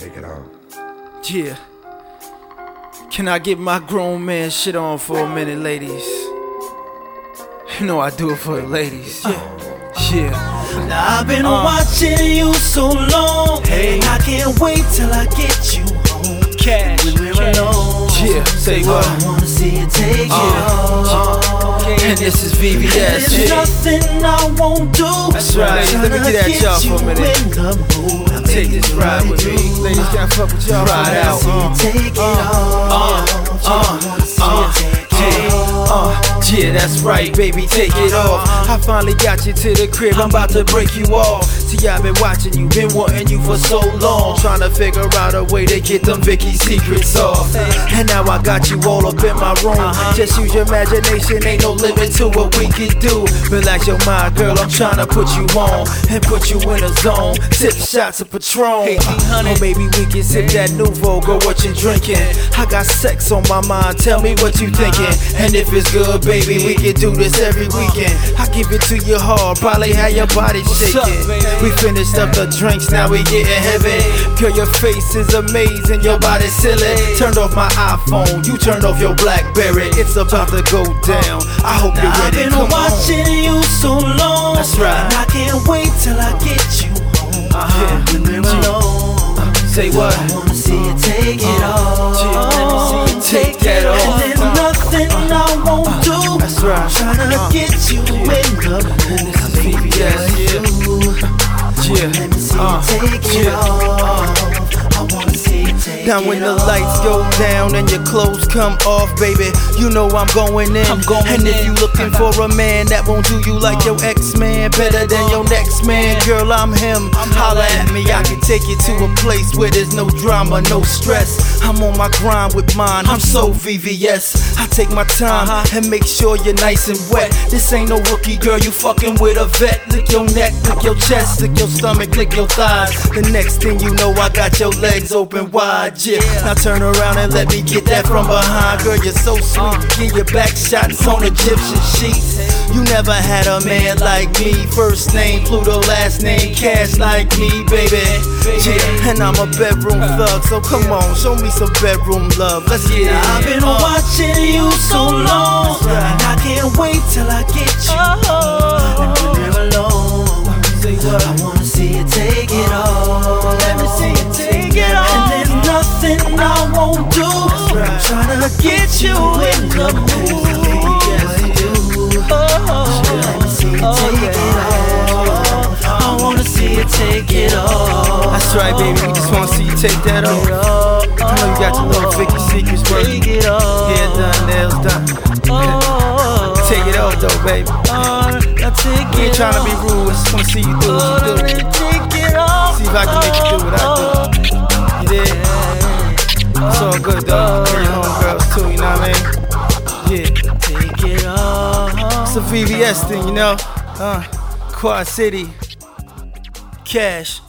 take it off. Yeah. Can I get my grown man shit on for a minute, ladies? You know I do it for the ladies. Yeah. Now I've been watching you so long. Hey, I can't wait till I get you home. Cash. When we're alone. Yeah. Say what? I wanna see you take it off. And this is VVS. There's nothing I won't do. That's right. Let me get at y'all for a minute. Take this ride with me. Ladies, can I fuck with y'all? Ride out. Take it off. Yeah, that's right, baby, take it off. I finally got you to the crib, I'm about to break you off. See, I've been watching you, been wanting you for so long, trying to figure out a way to get them Vicky secrets off. And now I got you all up in my room. Just use your imagination, ain't no limit to what we can do. Relax your mind, girl, I'm trying to put you on and put you in a zone. Sip shots of Patron, or maybe we can sip that Nouveau. Girl, what you drinking? I got sex on my mind, tell me what you thinking. And if it's good, baby, we can do this every weekend. I give it to you hard, probably have your body shaking. We finished up the drinks, now we getting heavy. Girl, your face is amazing, your body's silly. Turned off my iPhone, you turned off your BlackBerry. It's about to go down, I hope you're ready. I've been watching you so long. That's right. And I can't wait till I get you home. When we're alone. Say what? I wanna see you take it off. Let me see you take that off. And there's nothing I won't do. That's right. Tryna get you in the mood. Baby, let me see you take it off. I wanna see you take it off. Now when the lights go down and your clothes come off, baby, you know I'm going in. And if you looking for a man that won't do you like your ex-man, better than your next man, girl, I'm him. Holla at me, I can take you to a place where there's no drama, no stress. I'm on my grind with mine, I'm so VVS. I take my time and make sure you're nice and wet. This ain't no rookie, girl, you fucking with a vet. Lick your neck, lick your chest, lick your stomach, lick your thighs. The next thing you know, I got your legs open wide. Yeah. Now turn around and let me get that from behind. Girl, you're so sweet. Give your back shots on Egyptian sheets. You never had a man like me. First name Pluto, last name Cash like me, baby. Yeah, and I'm a bedroom thug, so come on, show me some bedroom love. Let's get it. I've been watching you so long, and I can't wait till I get you. And when we're alone, I wanna see you take it off. Let me see you take it off. And there's nothing I won't do. I'm tryna get you in the mood. Let me see you take it off. I wanna see you take it off. That's right, baby. We just wanna see you take that off. I know you got your little Vicky secrets working. Hair done, nails done. Take it off though, baby. We ain't tryna be rude. I just wanna see you do what you do. See if I can make you do what I do. You did? It's all good though. Bring your homegirls too, you know what I mean? Yeah. Take it off. It's a VVS thing, you know? Quad City. Cash.